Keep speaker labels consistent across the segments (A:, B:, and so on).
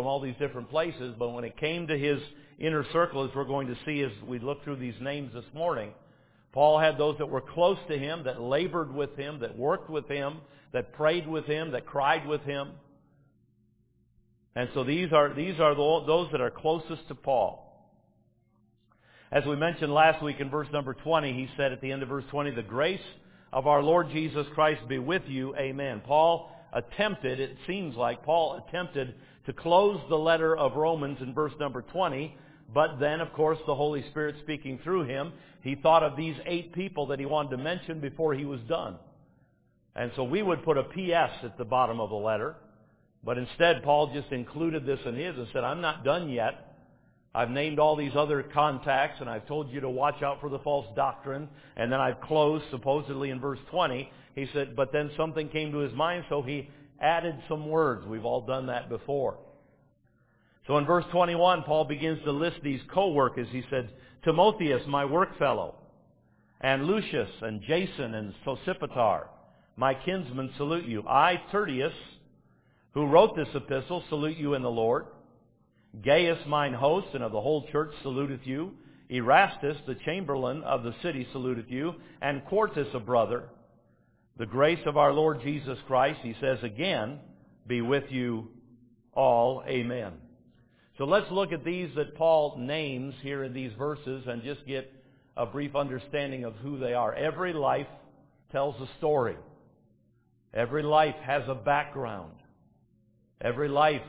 A: from all these different places, but when it came to his inner circle, as we're going to see as we look through these names this morning, Paul had those that were close to him, that labored with him, that worked with him, that prayed with him, that cried with him. And so these are those that are closest to Paul. As we mentioned last week in verse number 20, he said at the end of verse 20, "The grace of our Lord Jesus Christ be with you. Amen." It seems like Paul attempted to close the letter of Romans in verse number 20, but then, of course, the Holy Spirit speaking through him, he thought of these 8 people that he wanted to mention before he was done. And so we would put a P.S. at the bottom of the letter, but instead Paul just included this in his and said, "I'm not done yet. I've named all these other contacts, and I've told you to watch out for the false doctrine." And then I've closed, supposedly in verse 20. He said, but then something came to his mind, so he added some words. We've all done that before. So in verse 21, Paul begins to list these co-workers. He said, "Timotheus, my workfellow, and Lucius, and Jason, and Sosipater, my kinsmen, salute you. I, Tertius, who wrote this epistle, salute you in the Lord. Gaius, mine host, and of the whole church, saluteth you. Erastus, the chamberlain of the city, saluteth you. And Quartus, a brother. The grace of our Lord Jesus Christ," he says again, "be with you all. Amen." So let's look at these that Paul names here in these verses and just get a brief understanding of who they are. Every life tells a story. Every life has a background. Every life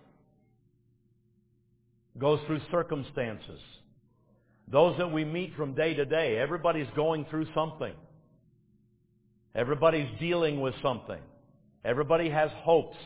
A: goes through circumstances. Those that we meet from day to day, everybody's going through something. Everybody's dealing with something. Everybody has hopes.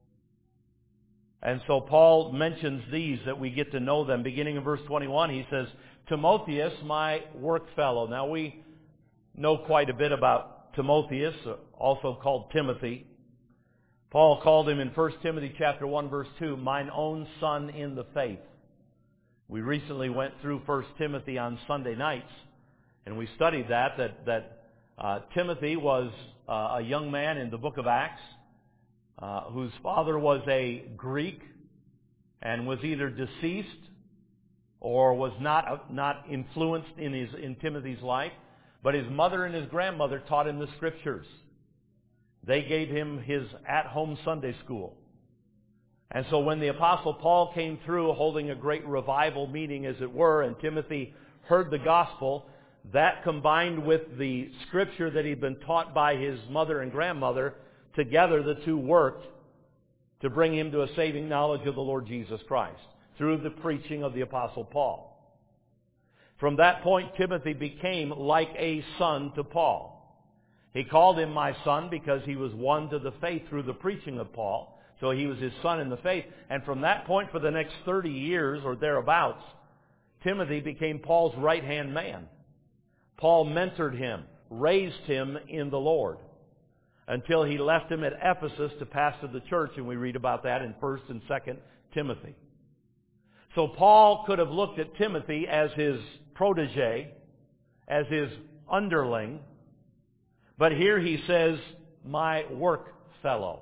A: And so Paul mentions these that we get to know them. Beginning in verse 21, he says, "Timotheus, my workfellow." Now we know quite a bit about Timotheus, also called Timothy. Paul called him in 1 Timothy chapter 1, verse 2, "mine own son in the faith." We recently went through 1 Timothy on Sunday nights, and we studied that Timothy was a young man in the book of Acts whose father was a Greek and was either deceased or was not influenced in Timothy's life, but his mother and his grandmother taught him the Scriptures. They gave him his at-home Sunday school. And so when the Apostle Paul came through holding a great revival meeting, as it were, and Timothy heard the gospel, that combined with the Scripture that he'd been taught by his mother and grandmother, together the two worked to bring him to a saving knowledge of the Lord Jesus Christ through the preaching of the Apostle Paul. From that point, Timothy became like a son to Paul. He called him my son because he was won to the faith through the preaching of Paul. So he was his son in the faith. And from that point, for the next 30 years or thereabouts, Timothy became Paul's right-hand man. Paul mentored him, raised him in the Lord, until he left him at Ephesus to pastor the church, and we read about that in 1 and 2 Timothy. So Paul could have looked at Timothy as his protege, as his underling, but here he says, "my work fellow."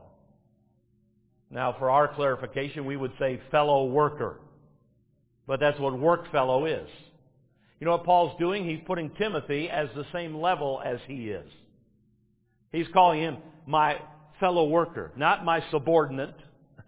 A: Now, for our clarification, we would say fellow worker. But that's what work fellow is. You know what Paul's doing? He's putting Timothy as the same level as he is. He's calling him my fellow worker, not my subordinate,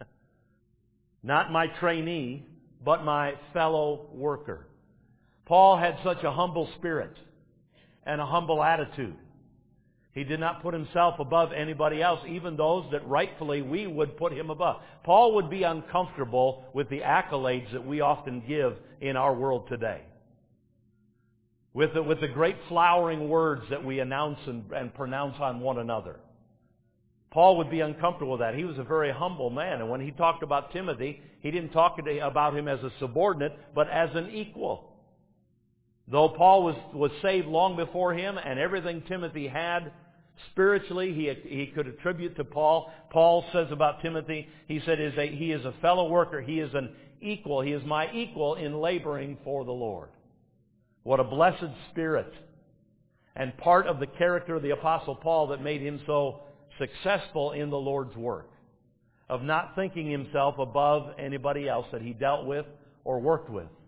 A: not my trainee, but my fellow worker. Paul had such a humble spirit and a humble attitude. He did not put himself above anybody else, even those that rightfully we would put him above. Paul would be uncomfortable with the accolades that we often give in our world today. With the great flowering words that we announce and pronounce on one another. Paul would be uncomfortable with that. He was a very humble man. And when he talked about Timothy, he didn't talk about him as a subordinate, but as an equal. Though Paul was saved long before him, and everything Timothy had spiritually he could attribute to Paul. Paul says about Timothy, he said he is a fellow worker. He is an equal. He is my equal in laboring for the Lord. What a blessed spirit. And part of the character of the Apostle Paul that made him so successful in the Lord's work. of not thinking himself above anybody else that he dealt with or worked with.